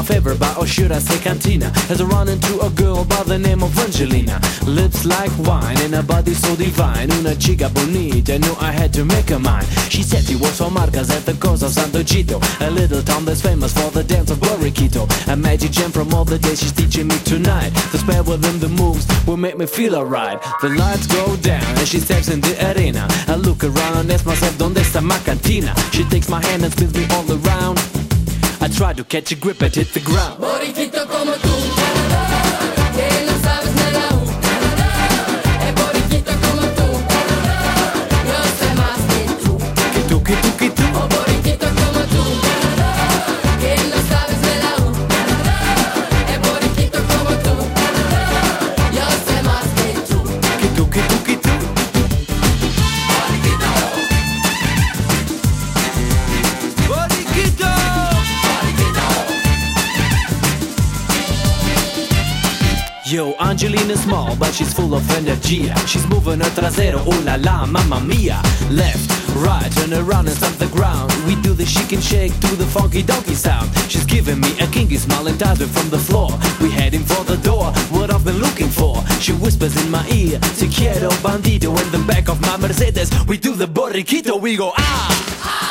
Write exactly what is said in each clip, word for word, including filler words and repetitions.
my favorite bar, or should I say cantina, as I run into a girl by the name of Angelina. Lips like wine and a body so divine, una chica bonita, I knew I had to make her mine. She said she was from Marcas at the coast of Santo Chito, a little town that's famous for the dance of Borriquito. A magic gem from all the days she's teaching me tonight. The spell within the moves will make me feel alright. The lights go down and she steps in the arena. I look around and ask myself, ¿dónde está ma cantina? She takes my hand and spins me all around. I try to catch a grip and hit the ground. Borriquito como tú, que no sabes de la U. Es borriquito como tú, yo sé más que tú. Que tú, que tú, que tú. Oh, borriquito como tú, que no sabes de la U. Es borriquito como tú, yo sé más que tú. Que tú, que tú, que tú. Yo, Angelina's small, but she's full of energy. She's moving her trasero, oh la la, mamma mia. Left, right, turn around and stamp the ground. We do the shake and shake to the funky donkey sound. She's giving me a kinky smile and ties me from the floor. We heading for the door, what I've been looking for. She whispers in my ear, te quiero bandito. In the back of my Mercedes, we do the borriquito. We go ah!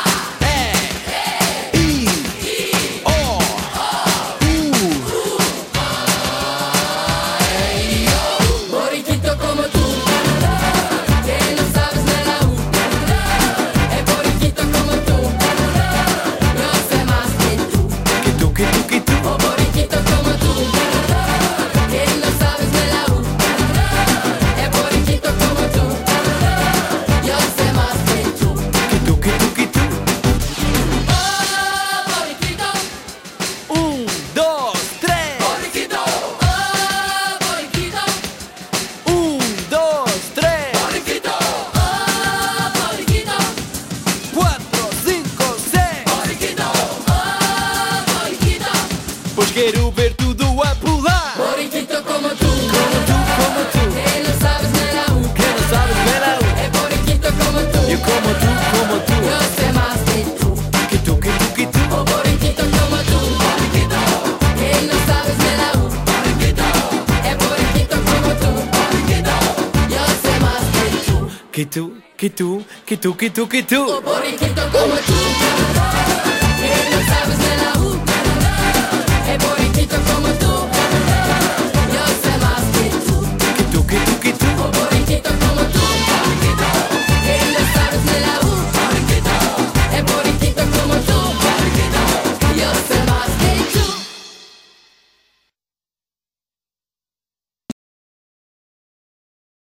Quero ver tudo a pular. Borriquito como tú, como tú, como tú, que no sabes de la U, que no sabes de la U. Es borriquito como tú, yo como tú, como tú, yo sé más que tú. Que tú, que tú, que tú. Oh, borriquito como tú, borriquito, que no sabes de la U, borriquito, es borriquito como tú, borriquito, yo sé más que tú. Que tú, que tú, que tú, que tú, que tú. Oh, borriquito como tú, que no sabes